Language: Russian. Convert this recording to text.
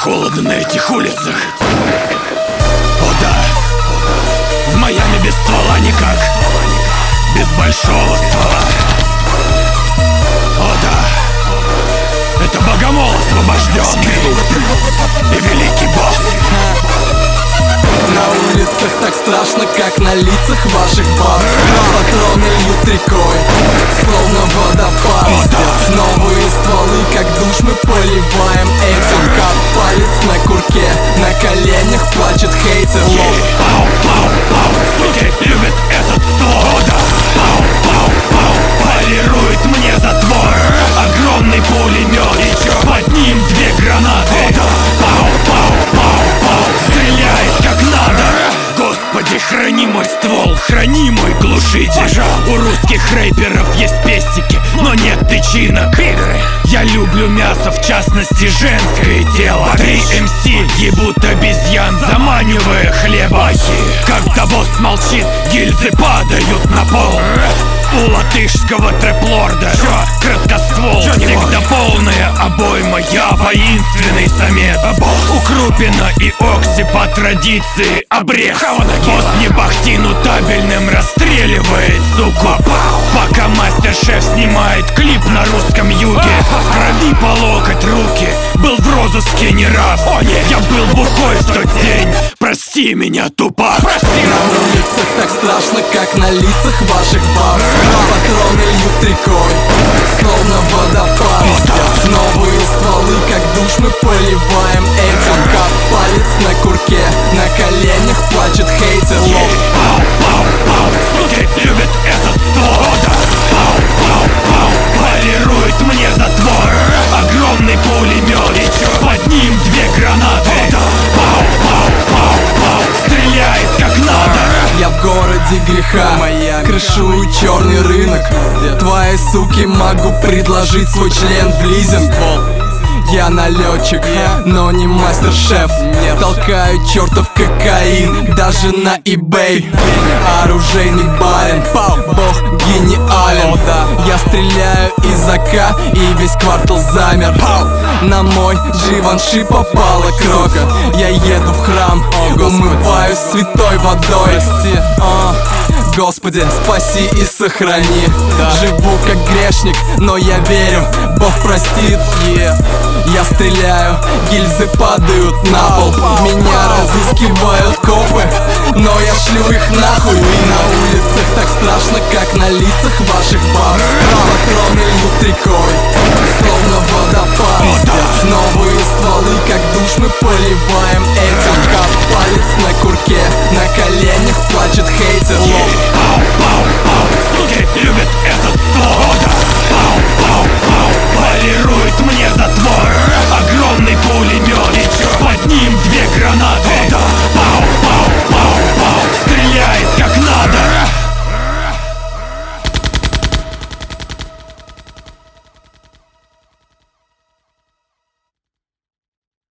холодно на этих улицах. О да, в Майами без ствола никак, без большого ствола. О да, это богомол освобожденный и великий босс. На улицах так страшно, как на лицах ваших баб. Патроны льют рекой, словно водопад. Новые стволы, как душ, мы поливаем этим. Как палец на курке, на коленях плачет хейтер. Пау-пау-пау, суки любят этот ствол. Пау-пау-пау, полирует мне затвор. Огромный пулемет, и под ним две гранаты. Пау-пау-пау-пау, стреляет как надо. Господи, храни мой ствол, храни мой глушитель. У русских рэперов есть пестики, но нет тычинок. Я люблю мясо, в частности женское тело. 3 МС ебут обезьян, заманивая хлеба. Когда босс молчит, гильзы падают на пол. У латышского трэп-лорда краткоствол, всегда полная обойма. Я воинственный самец. У Крупина и Окси по традиции обрез. Босс не бахтину табельным расстреливает, сука. Пока мастер-шеф снимает клип на русском юге. В крови по локоть руки, был в розыске не раз. Я был бухой в тот день, прости меня, тупак. На улицах так страшно, как на лицах ваших баб. Патроны льют рекой, словно водопад. Новые стволы, как душ, мы поливаем этим. Как палец на курке, на коленях плачет хейтер. Пау-пау-пау, суки любят этот ствол. Пау-пау-пау, полирует мне затвор. Огромный пулемет, и под ним две гранаты. Пау-пау-пау-пау, стреляет как надо. Я в городе греха, крышую черный рынок. Твоей суке могу предложить свой член в лизинг. Я налетчик, но не мастер-шеф. Толкаю чертов кокаин, даже на eBay. Оружейный барин, бог гениален. Я стреляю из АК, и весь квартал замер. На мой Givenchy попала кровь. Я еду в храм, умываюсь святой водой. Господи, спаси и сохрани. Живу как грешник, но я верю, Бог простит. Я стреляю, гильзы падают на пол. Меня разыскивают копы, но я шлю их нахуй. И на улицах так страшно, как на лицах ваших баб. Патроны льют рекой, словно водопад. Новые стволы, как душ, мы поливаем этим. Как палец на курке, на коленях плачет хейтер.